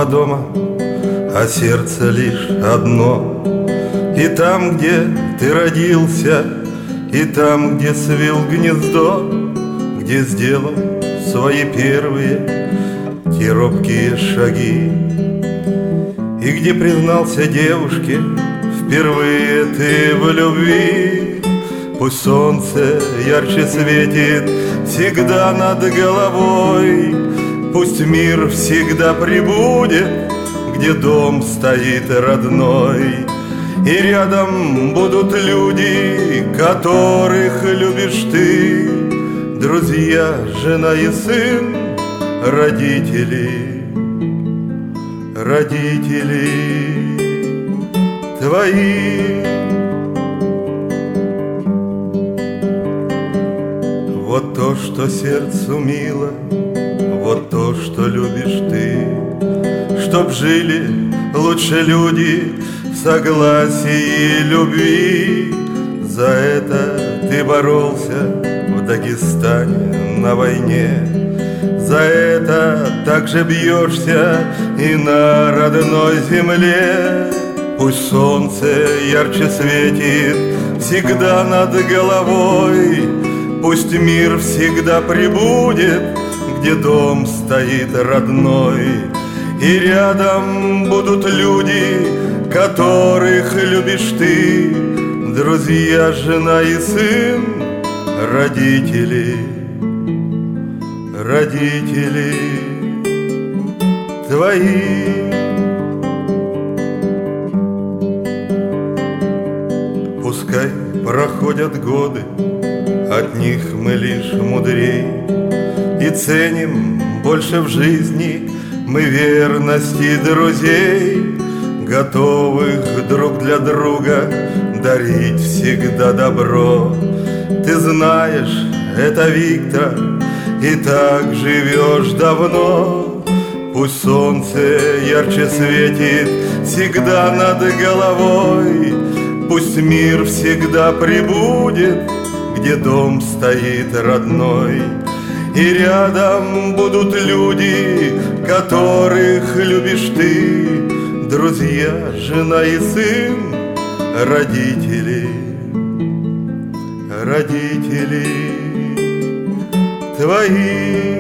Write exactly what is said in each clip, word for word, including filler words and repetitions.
два дома, а сердце лишь одно. И там, где ты родился, и там, где свил гнездо, где сделал свои первые те робкие шаги, и где признался девушке впервые ты в любви. Пусть солнце ярче светит всегда над головой, пусть мир всегда пребудет, где дом стоит родной. И рядом будут люди, которых любишь ты, друзья, жена и сын, родители, родители твои. Вот то, что сердцу мило, вот то, что любишь ты, чтоб жили лучше люди в согласии и любви. За это ты боролся в Дагестане на войне, за это также бьешься и на родной земле. Пусть солнце ярче светит всегда над головой, пусть мир всегда пребудет, где дом стоит родной. И рядом будут люди, которых любишь ты, друзья, жена и сын, родители, родители твои. Пускай проходят годы, от них мы лишь мудрей, и ценим больше в жизни мы верности друзей, готовых друг для друга дарить всегда добро. Ты знаешь, это Виктор, и так живешь давно. Пусть солнце ярче светит всегда над головой, пусть мир всегда пребудет, где дом стоит родной. И рядом будут люди, которых любишь ты, друзья, жена и сын, родители, родители твои.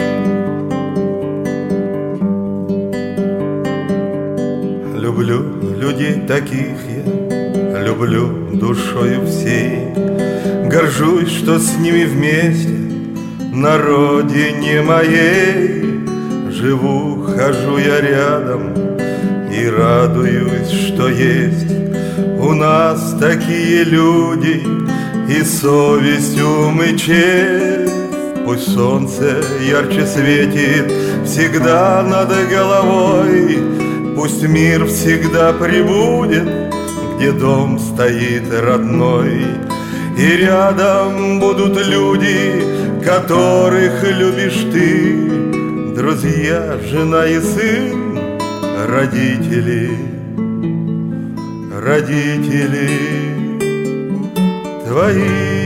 Люблю людей таких я, люблю душою всей, горжусь, что с ними вместе на родине моей живу, хожу я рядом и радуюсь, что есть у нас такие люди, и совесть, ум и честь. Пусть солнце ярче светит всегда над головой, пусть мир всегда пребудет, где дом стоит родной. И рядом будут люди, которых любишь ты, друзья, жена и сын, родители, родители твои.